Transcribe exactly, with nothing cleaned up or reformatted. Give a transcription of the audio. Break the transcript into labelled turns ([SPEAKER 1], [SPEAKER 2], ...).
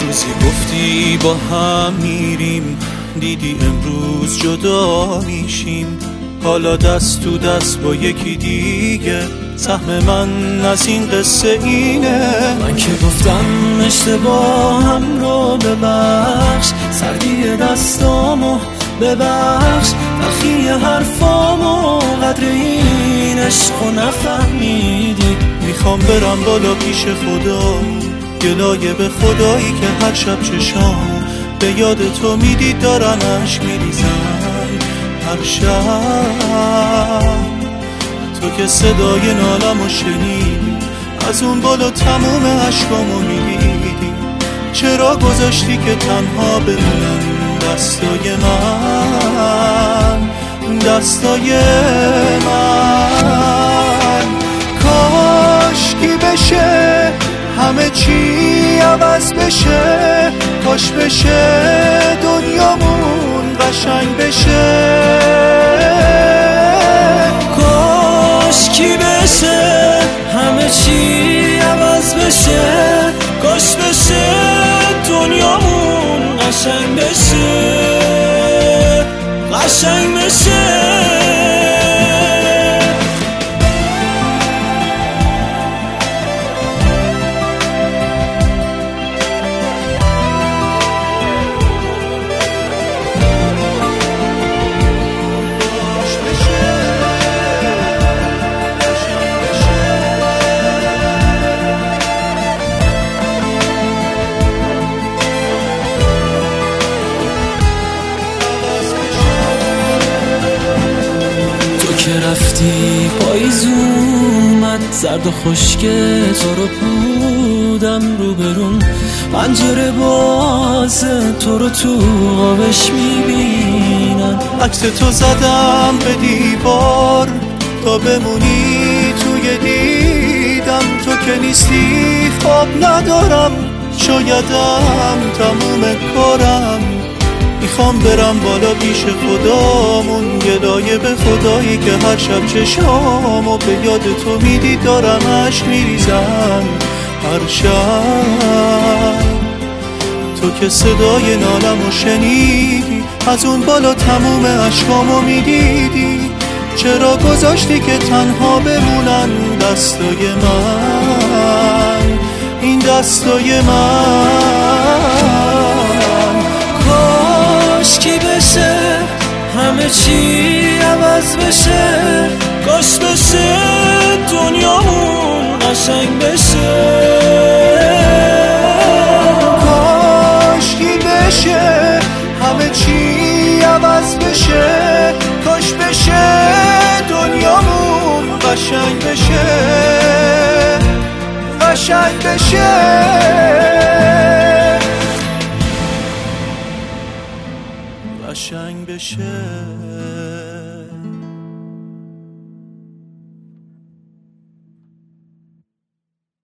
[SPEAKER 1] روزی گفتی با هم میریم، دیدی امروز جدا میشیم. حالا دست تو دست با یکی دیگه، سهم من از این قصه اینه.
[SPEAKER 2] من که گفتم اشتباهم رو ببخش، سردی دستامو ببخش، تلخی حرفامو، قدر این عشقو نفهمیدی.
[SPEAKER 1] میخوام برم بالا پیش خدا، گلایه به خدایی که هر شب چشام به یاد تو میدید دارن عشق میریزن. هر شب تو که صدای نالمو شنیدی، از اون بالا تموم عشقامو میدیدی. چرا گذاشتی که تنها بمونن دستای من، دستای من؟ کاش کی بشه همه چی عوض بشه، کاش بشه دنیامون قشنگ بشه.
[SPEAKER 2] کاش کی بشه همه چی عوض بشه، کاش بشه دنیامون قشنگ بشه، قشنگ بشه. که رفتی پاییز اومد، زرد و خشکه تو رو بودم روبرون، پنجره بازه تو رو تو آبش میبینم.
[SPEAKER 1] عکس تو زدم به دیوار تا بمونی توی دیدم. تو که نیستی خواب ندارم، شایدم تموم کارم. میخوام برم بالا پیش خدامون، گلایه به خدایی که هر شب چشامو به یاد تو میدید دارم عشق میریزن. هر شب تو که صدای نالمو شنیدی، از اون بالا تموم عشقامو میدیدی. چرا گذاشتی که تنها بمونن دستای من، این دستای من؟
[SPEAKER 2] کاش کی بشه همه چی عوض بشه، کاش بشه دنیامون قشنگ بشه.
[SPEAKER 1] کاش کی بشه همه چی عوض بشه، کاش بشه دنیامون قشنگ بشه، قشنگ بشه، قشنگ بشه.